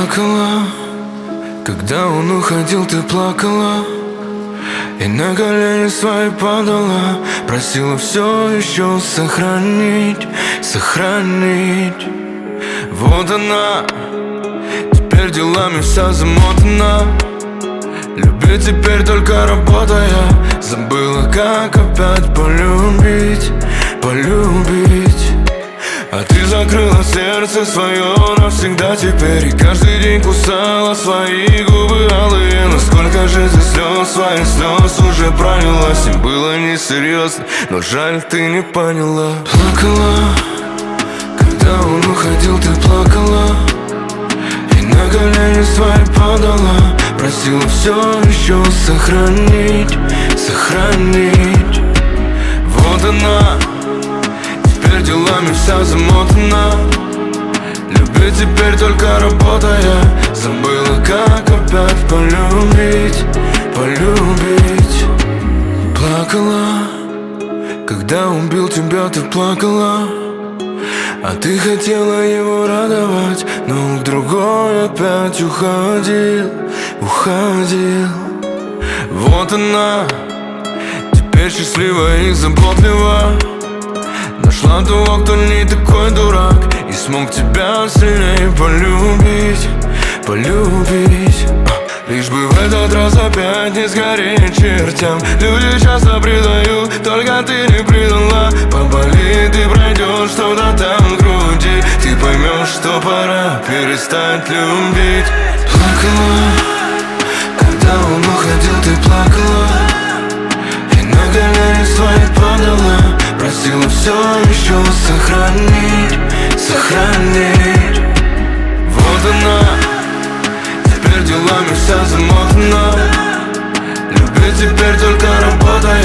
Плакала, когда он уходил, ты плакала, и на колени свои падала, просила все еще сохранить, сохранить. Вот она, теперь делами вся замотана, любит теперь только работая, забыла, как опять полюбить, полюбить. А ты закрыла сердце свое навсегда теперь, и каждый день кусала свои губы алые. Но сколько же ты слез, своих слез уже пролилась, и было несерьезно, но жаль, ты не поняла. Плакала, когда он уходил, ты плакала, и на колени свои падала, просила все еще сохранить, сохранить. Вот она, теперь делами вся замотана, любит теперь только работая, забыла, как опять полюбить, полюбить. Плакала, когда он бил тебя, ты плакала, а ты хотела его радовать, но к другой опять уходил, уходил. Вот она, теперь счастлива и заботлива, нашла того, кто не такой дурак, и смог тебя сильнее полюбить, полюбить. Лишь бы в этот раз опять не сгореть чертям. Люди часто предают, только ты не предала. Поболит и пройдешь что-то там в груди, ты поймешь, что пора перестать любить. Плакала, когда он уходил, ты плакала, и на колени свои падала, просила все еще сохранить, сохранить. Вот она, теперь делами вся замотана, любит теперь только работая,